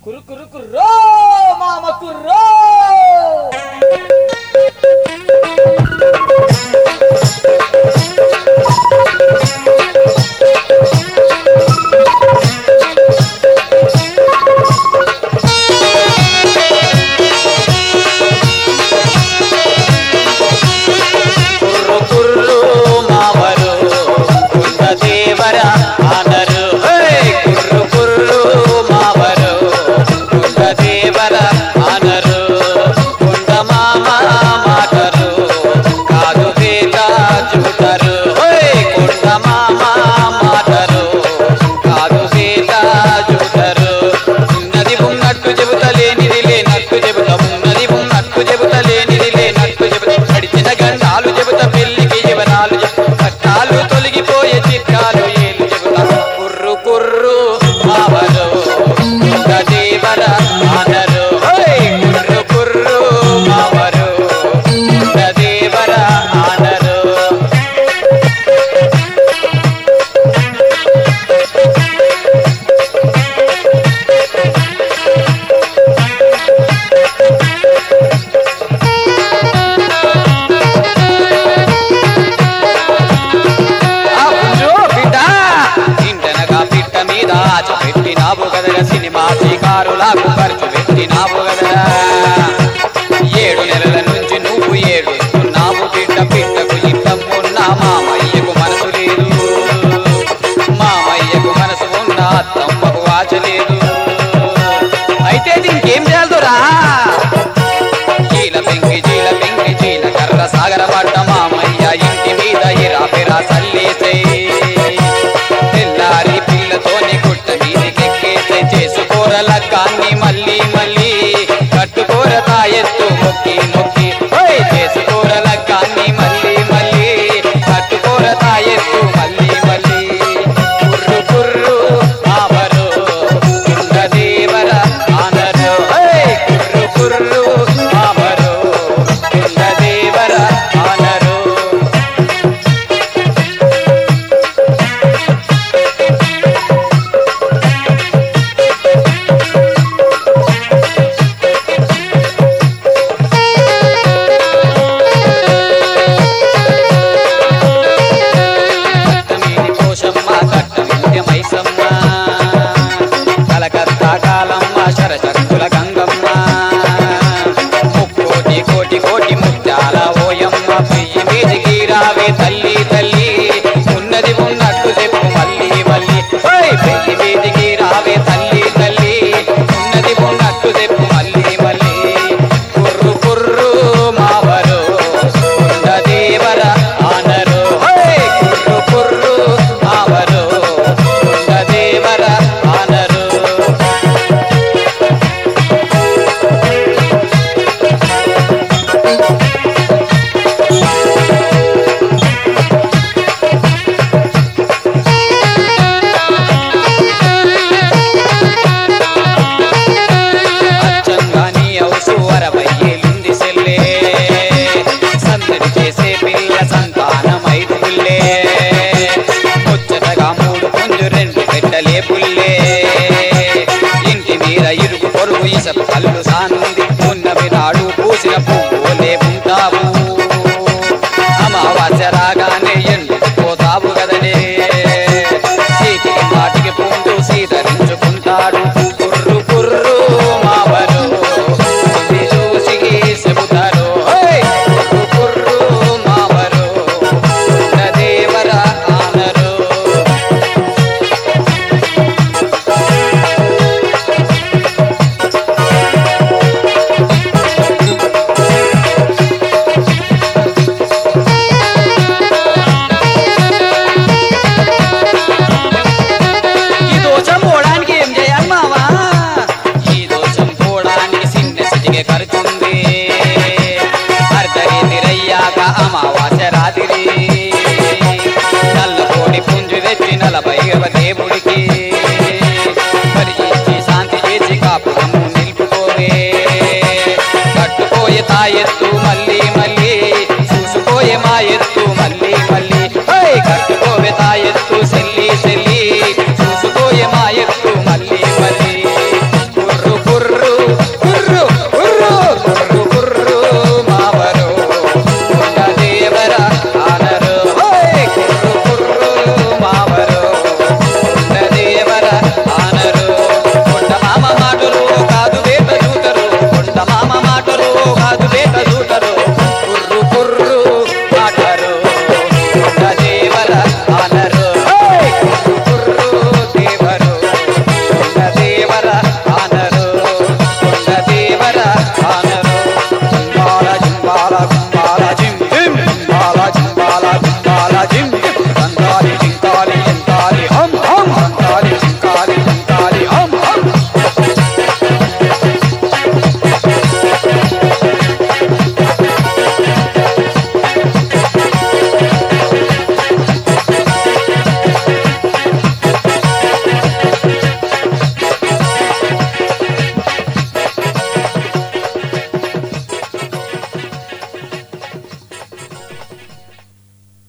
కురు కురు కుర్రో మామ కుర్రో సినిమా షికారులకు ఖర్చు పెట్టినావు కదరా 7 నెలల నుంచి నువ్వు ఏడుస్తున్నావు బిడ్డ బిడ్డకు ఇద్దమున్న మామయ్యకు మనసు లేదు మామయ్యకు మనసు ఉన్న అత్తమ్మకు వాచ లేదు అయితే దీనికేం చేయాలరా జీల పెంకి జీలకర్ర సాగర పడ్డ మామయ్య ఇంటి మీద ఇరా పెరా సల్లేసే తెల్లారి పిల్లతోని గుట్ట మీదికెక్కేసే చేసుకోరల కాన్ని మళ్ళీ మళ్ళీ కట్టుకోరతా ఎత్తు మొక్కి మొక్కి చేసుకోరల కాన్ని మళ్ళీ మళ్ళీ కట్టుకోరతా ఎత్తు మళ్ళీ మళ్ళీ కుర్రు కుర్రు ఆవరు కుండదేవర ఆనరు కుర్రు కుర్రు ఆవరు కుండదేవర ఆనరు కలకత్తా కాలమ్మ శరశక్తుల గంగమ్మ ముక్కోటి కోటి కోటి ముత్యాల ఓయమ్మ పెయ్యి మీదికి రావే తల్లి తల్లి ఉన్నది ఉన్నట్టు చెప్పు మళ్ళీ మళ్ళీ పెయ్యి మీదికి రావే తల్లి తల్లి ఉన్నది ఉన్నట్టు చెప్పు మళ్ళీ మళ్ళీ కుర్రు కుర్రు మావరు కుండదేవర ఆనరు కుర్రు కుర్రు మావరు కుండదేవర ఆనరు అచ్చంగాని అవుసు 60 ఏళ్ళుంది సెల్లే సందడి చేసే పిల్ల సంతానం 5 పుల్లే ముచ్చటగా 3 పుంజు 2 పెట్టలే పుల్లే ఇంటి మీద ఇరుగు పొరుగు ఇసపు కళ్ళు సానుంది ఉన్నవి నాడు పూసిన పువ్వులే ఉంటావు అమావాస్య రాగానే ఎండిపోతావు కదనే చీటికి మాటికి పుండు సీతరించుకుంటాడు కుర్రు కుర్రు మావరు చూసి చెబుతారు కుర్రు కుర్రు మావరు కుండదేవర ఆనరు ఈ దోషం పోవడానికి ఏం చేయాలి మావా ఈ దోషం పోవడానికి చిన్న సిటికే ఖర్చుంది అర్ధరీతి రయ్యాక అమావాస్య రాత్రి నల్లకోడి పుంజు తెచ్చి 40 దేవుడికి పరిచించి శాంతి చేసి కాపురము నిలుపుకోవే కట్టుకోయే తాయెత్తు